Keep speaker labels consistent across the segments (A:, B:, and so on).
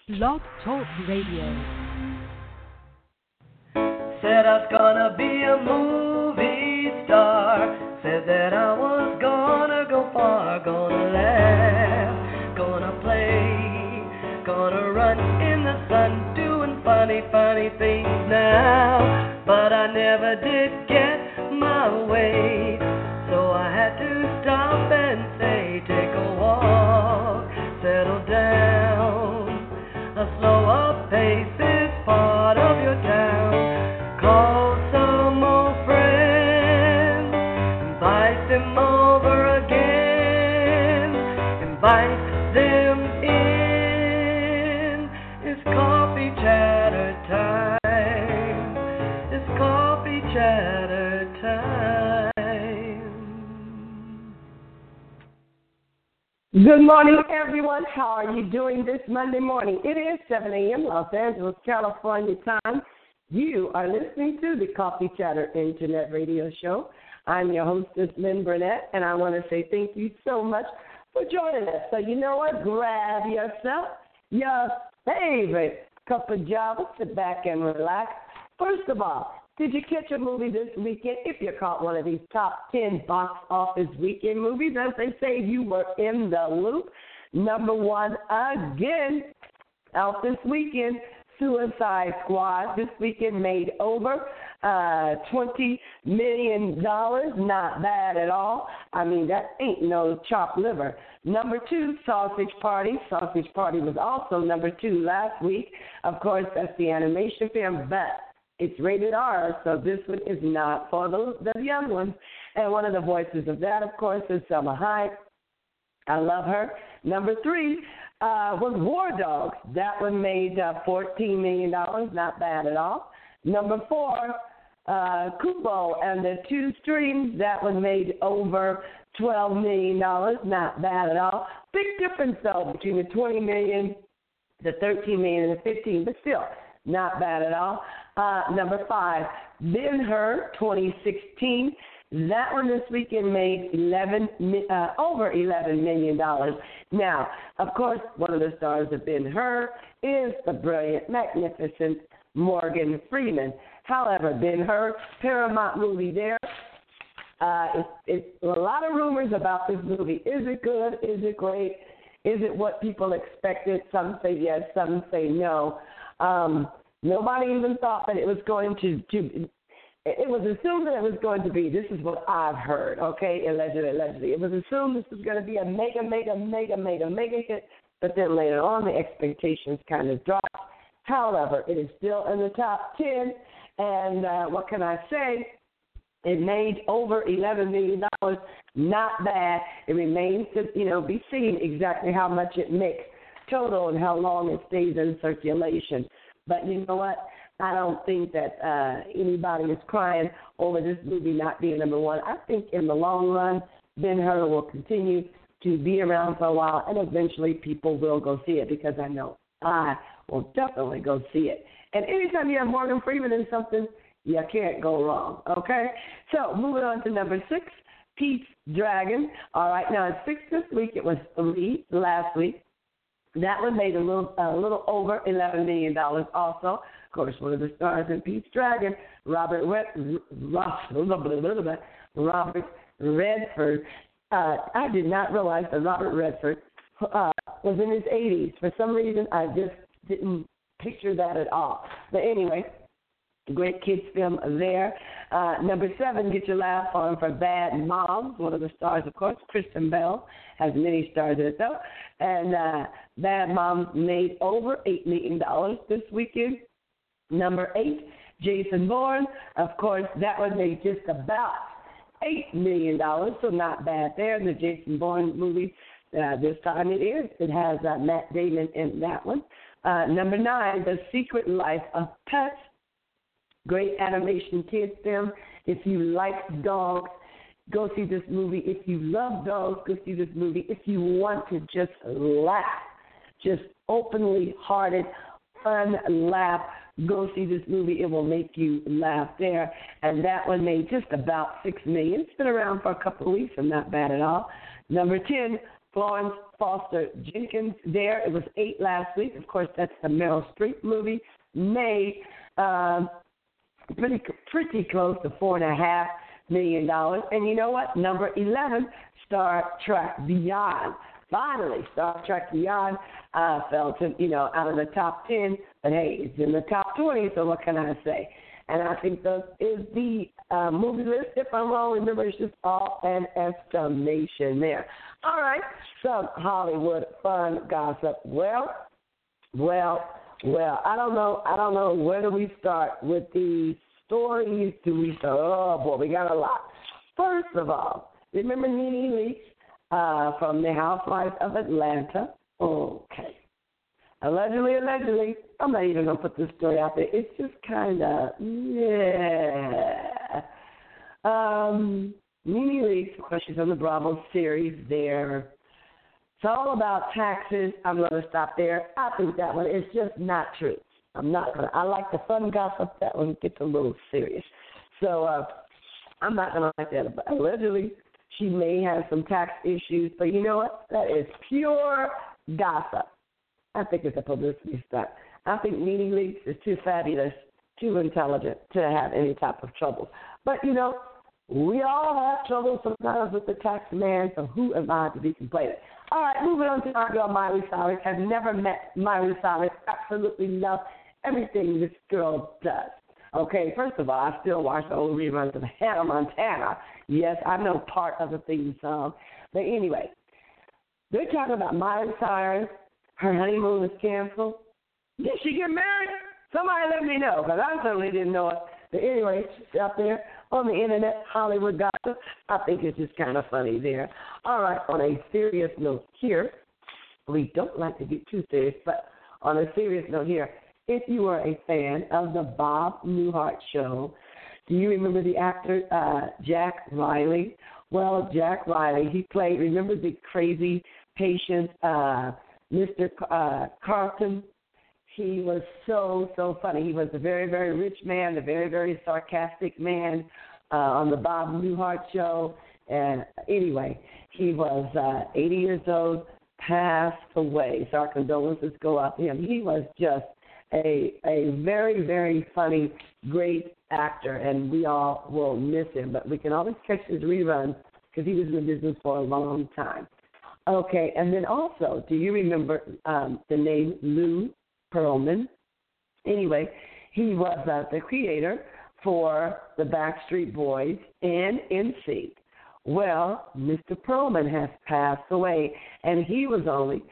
A: Blog Talk Radio.
B: Said I was gonna be a movie star. Said that I was gonna go far, gonna laugh, gonna play, gonna run in the sun, doing funny, funny things now. But I never did get my way, so I had to stop and say, take a walk, settle down. A slower pace is part of your town. Call some old friends, invite them over again, invite them in. It's coffee chatter time. It's coffee chatter time.
C: Good morning, everyone. How are you doing this Monday morning? It is 7 a.m. Los Angeles, California time. You are listening to the Coffee Chatter Internet Radio Show. I'm your hostess, Lynn Burnett, and I want to say thank you so much for joining us. So you know what? Grab yourself your favorite cup of java, sit back and relax. First of all, did you catch a movie this weekend? If you caught one of these top 10 box office weekend movies, as they say, you were in the loop. Number one again out this weekend, Suicide Squad. This weekend made over $20 million. Not bad at all. I mean, that ain't no chopped liver. Number two, Sausage Party. Sausage Party was also number two last week. Of course, that's the animation film, but it's rated R, so this one is not for the young ones. And one of the voices of that, of course, is Selma Hayek. I love her. Number three was War Dogs. That one made $14 million. Not bad at all. Number four, Kubo and the Two Streams. That one made over $12 million. Not bad at all. Big difference, though, between the $20 million, the $13 million, and the $15 million, but still not bad at all. Number five, Ben-Hur 2016. That one this weekend made over $11 million. Now, of course, one of the stars of Ben-Hur is the brilliant, magnificent Morgan Freeman. However, Ben-Hur, Paramount movie there. It's a lot of rumors about this movie. Is it good? Is it great? Is it what people expected? Some say yes, some say no. Nobody even thought that it was going to it was assumed that it was going to be, this is what I've heard, okay, allegedly. It was assumed this was going to be a mega hit, but then later on the expectations kind of dropped. However, it is still in the top 10, and what can I say? It made over $11 million. Not bad. It remains to, be seen exactly how much it makes total and how long it stays in circulation. But you know what? I don't think that anybody is crying over this movie not being number one. I think in the long run, Ben-Hur will continue to be around for a while, and eventually people will go see it because I know I will definitely go see it. And anytime you have Morgan Freeman in something, you can't go wrong, okay? So moving on to number 6, Pete's Dragon. All right, now it's 6 this week. It was 3 last week. That one made a little over $11 million also. Of course, one of the stars in Pete's Dragon, Robert Redford. I did not realize that Robert Redford was in his 80s. For some reason, I just didn't picture that at all. But anyway, great kids film there. Number 7, get your laugh on for Bad Moms. One of the stars, of course, Kristen Bell, has many stars in it, though. And Bad Moms made over $8 million this weekend. Number 8, Jason Bourne. Of course, that one made just about $8 million, so not bad there. In the Jason Bourne movie, this time it has Matt Damon in that one. Number 9, The Secret Life of Pets. Great animation kids film. If you like dogs, go see this movie. If you love dogs, go see this movie. If you want to just laugh, just openly hearted, fun laugh, go see this movie. It will make you laugh there. And that one made just about $6 million. It's been around for a couple of weeks, so not bad at all. Number 10, Florence Foster Jenkins there. It was 8 last week. Of course, that's the Meryl Streep movie. Made pretty close to $4.5 million. And you know what? Number 11, Star Trek Beyond. Finally, Star Trek Beyond fell to, out of the top 10. But, hey, it's in the top 20, so what can I say? And I think that is the movie list. If I'm wrong, remember, it's just all an estimation there. All right, some Hollywood fun gossip. Well, I don't know. Where do we start with these stories? Do we start? Oh, boy, we got a lot. First of all, remember NeNe Leakes from the Housewives of Atlanta? Okay. Allegedly, I'm not even going to put this story out there. It's just kind of, yeah. NeNe Leakes, of course, she's on the Bravo series there. It's all about taxes. I'm going to stop there. I think that one is just not true. I like the fun gossip. That one gets a little serious. So I'm not going to like that. But allegedly, she may have some tax issues. But you know what? That is pure gossip. I think it's a publicity stunt. I think NeNe Leakes is too fabulous, too intelligent to have any type of trouble. But, we all have trouble sometimes with the tax man, so who am I to be complaining? All right, moving on to our girl Miley Cyrus. I've never met Miley Cyrus. Absolutely love everything this girl does. Okay, first of all, I still watch the old reruns of Hannah Montana. Yes, I know part of the theme song. But anyway, they're talking about Miley Cyrus. Her honeymoon was canceled. Did she get married? Somebody let me know, because I certainly didn't know it. But anyway, it's out there on the internet, Hollywood gossip. I think it's just kind of funny there. All right, on a serious note here, we don't like to get too serious, but on a serious note here, if you are a fan of the Bob Newhart Show, do you remember the actor Jack Riley? Well, Jack Riley, he played, remember the crazy patient Mr. Carlton? He was so funny. He was a very, very rich man, a very, very sarcastic man on the Bob Newhart Show. And anyway, he was 80 years old, passed away. So our condolences go out to him. He was just a very, very funny, great actor, and we all will miss him. But we can always catch his reruns because he was in the business for a long time. Okay, and then also, do you remember the name Lou Pearlman? Anyway, he was the creator for the Backstreet Boys and NSYNC. Well, Mr. Pearlman has passed away, and he was only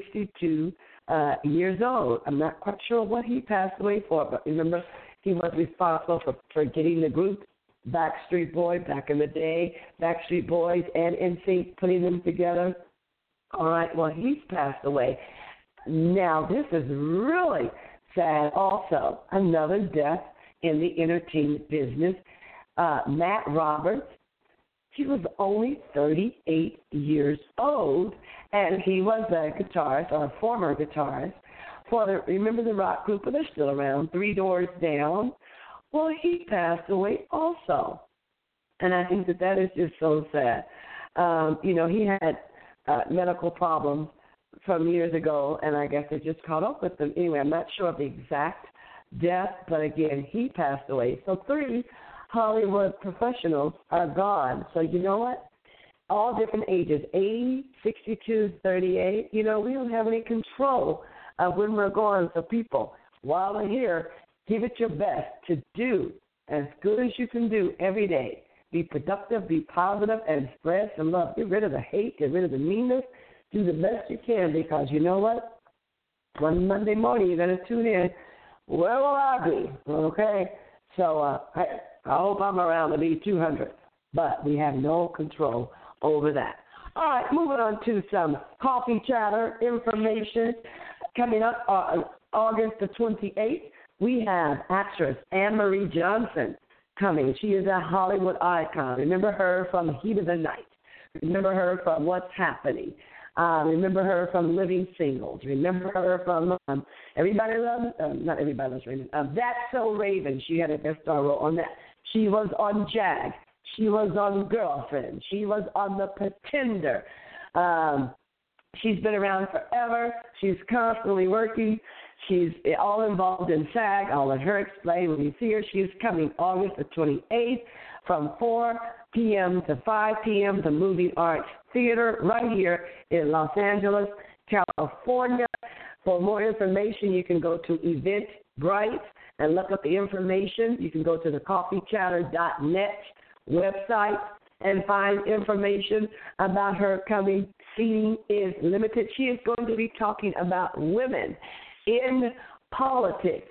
C: 62 years old. I'm not quite sure what he passed away for, but remember, he was responsible for getting the group Backstreet Boys back in the day, Backstreet Boys and NSYNC, putting them together. All right, well, he's passed away. Now, this is really sad also. Another death in the entertainment business. Matt Roberts, he was only 38 years old, and he was a guitarist, or a former guitarist, remember the rock group, but they're still around, Three Doors Down? Well, he passed away also. And I think that is just so sad. He had medical problems from years ago, and I guess it just caught up with him. Anyway, I'm not sure of the exact death, but again, he passed away. So 3 Hollywood professionals are gone. So you know what? All different ages, 80, 62, 38. We don't have any control of when we're gone. So people, while we're here, give it your best to do as good as you can do every day. Be productive, be positive, and spread some love. Get rid of the hate, get rid of the meanness. Do the best you can, because you know what? One Monday morning, you're going to tune in. Where will I be? Okay? So I hope I'm around to be 200, but we have no control over that. All right, moving on to some coffee chatter information. Coming up on August the 28th, we have actress Anne-Marie Johnson coming. She is a Hollywood icon. Remember her from Heat of the Night. Remember her from What's Happening. Remember her from Living Singles. Remember her from Everybody Loves, not Everybody Loves Raymond. That's So Raven. She had a guest star role on that. She was on Jag. She was on Girlfriend. She was on The Pretender. She's been around forever. She's constantly working. She's all involved in SAG. I'll let her explain when you see her. She's coming August the 28th from 4 p.m. to 5 p.m. The Moving Arts Theater right here in Los Angeles, California. For more information, you can go to Eventbrite and look up the information. You can go to the coffeechatter.net website and find information about her coming. Seating is limited. She is going to be talking about women in politics.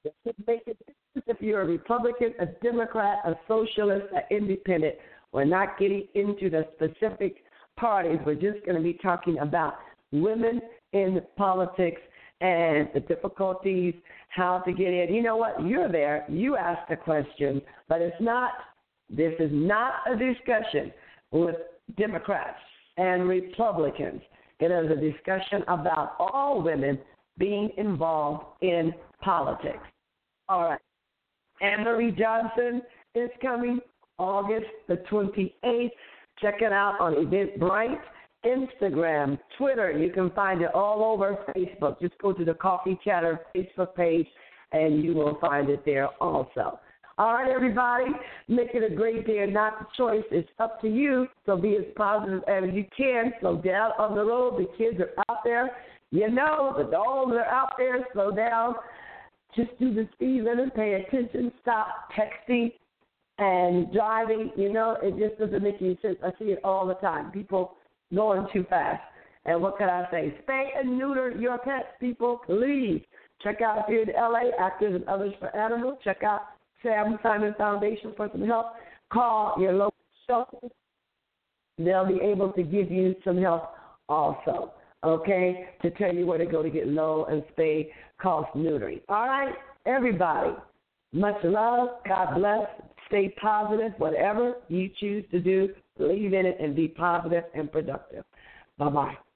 C: If you're a Republican, a Democrat, a socialist, an independent, we're not getting into the specific parties. We're just going to be talking about women in politics and the difficulties, how to get in. You know what? You're there. You asked the question, but this is not a discussion with Democrats and Republicans. It is a discussion about all women being involved in politics. All right. Anne-Marie Johnson is coming August the 28th. Check it out on Eventbrite, Instagram, Twitter. You can find it all over Facebook. Just go to the Coffee Chatter Facebook page, and you will find it there also. All right, everybody, make it a great day and not the choice. It's up to you, so be as positive as you can. Slow down on the road. The kids are out there. You know, the dogs are out there. Slow down. Just do the speed limit. Pay attention. Stop texting and driving. You know, it just doesn't make any sense. I see it all the time. People going too fast. And what can I say? Spay and neuter your pets, people, please. Check out here in L.A., Actors and Others for Animals. Check out Sam Simon Foundation for some help. Call your local shelter. They'll be able to give you some help also, okay, to tell you where to go to get low and spay cost neutering. All right, everybody, much love. God bless. Stay positive. Whatever you choose to do, believe in it and be positive and productive. Bye-bye.